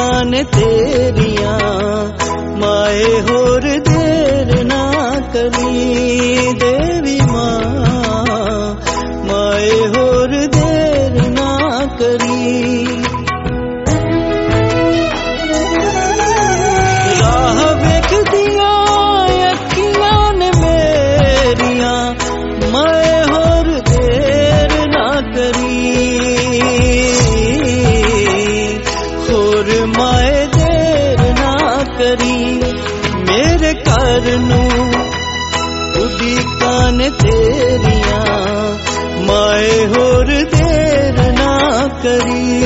कान तेरिया माए होर देर ना करी देवी माँ माए होर देर ना करी राह वेख दिया अखियां ने मेरिया माए होर देर ना करी होर माए देर ना करी मेरे घर नू उड़ीकां ने तेरिया माए होर देर ना करी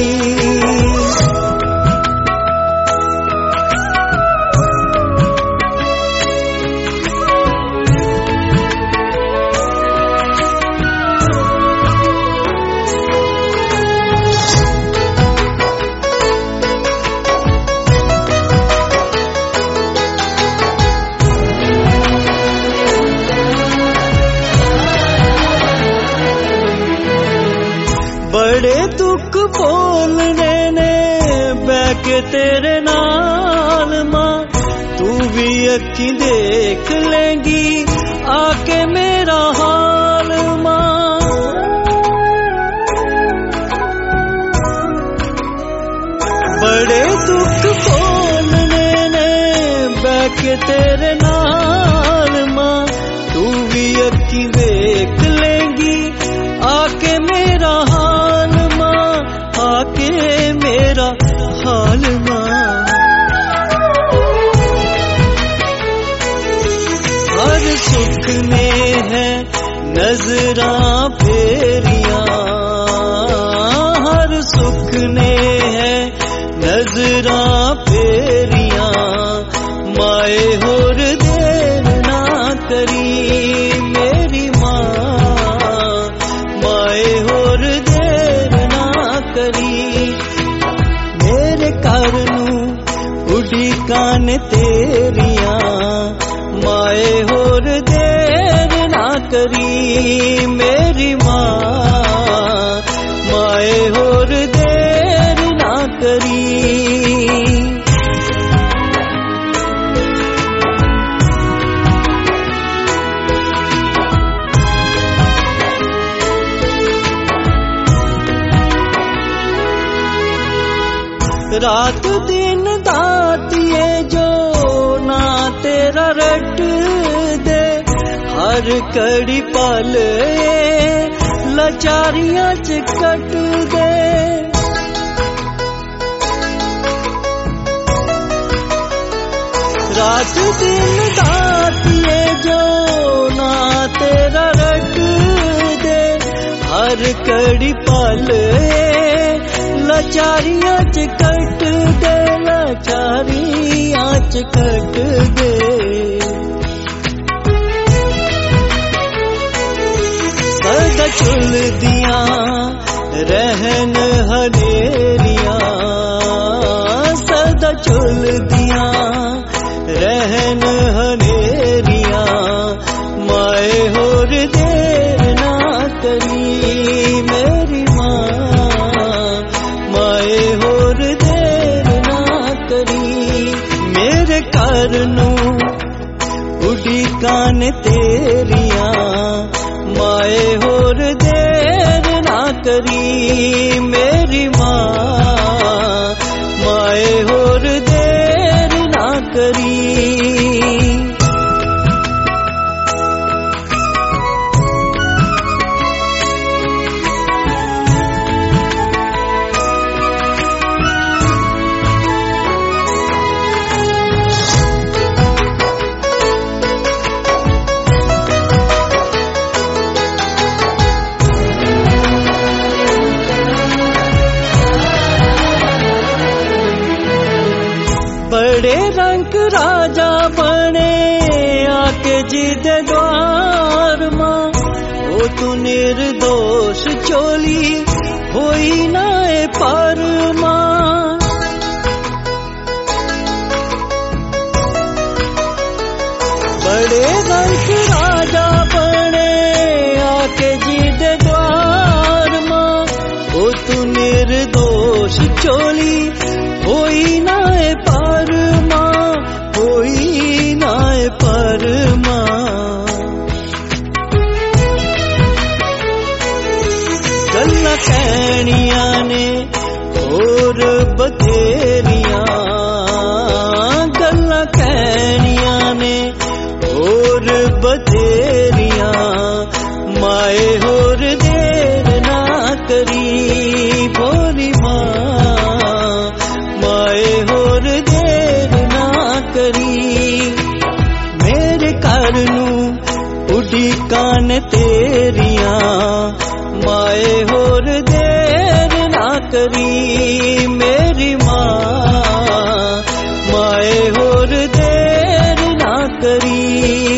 बड़े दुख बोलने ने बैके तेरे नाल मां तू भी अखी देख लेंगी आके मेरा हाल मां बड़े दुख बोलने ने बैके तेरे नाल मां तू भी अखी देख लेंगी आके मेरा हाल मां आके मेरा हाल मां हर सुख में है नजरां फेरिया हर सुख ने है नजरां फेरिया माए होर देर ना करी मेरी मां माए होर देर ना करी मेरे घर नू उड़ीकां ने तेरिया माए होर देर ना करी मेरी मां माए होर देर ना करी रात दिन दातिए जो ना तेरा रट दे हर कड़ी पल लाचारियां च कट दे रात दिन दातिए जो ना तेरा रट दे हर कड़ी पल लाचारियां च कट दे लाचारियां च कट दे सदा चुलदियां रहन हनेरियां सदा चुलदियां रहन हनेरियां माए होर देर ना करी मेरी माए होर देर ना करी मेरे घर नू उड़ीकां ने तेरिया माए होर देर ना करी मेरी माए होर देर ना करी बड़े रंग राजा बने आके जिदे द्वार मां ओ तू निर्दोष चोली होई ना पार मां बड़े रंग राजा बने आके जिदे द्वार मां ओ तू निर्दोष चोली होई ना होर देर ना करी। मेरे घर नू उड़ीकां ने तेरियां, माए होर देर ना करी। मेरी माँ माए होर देर ना करी।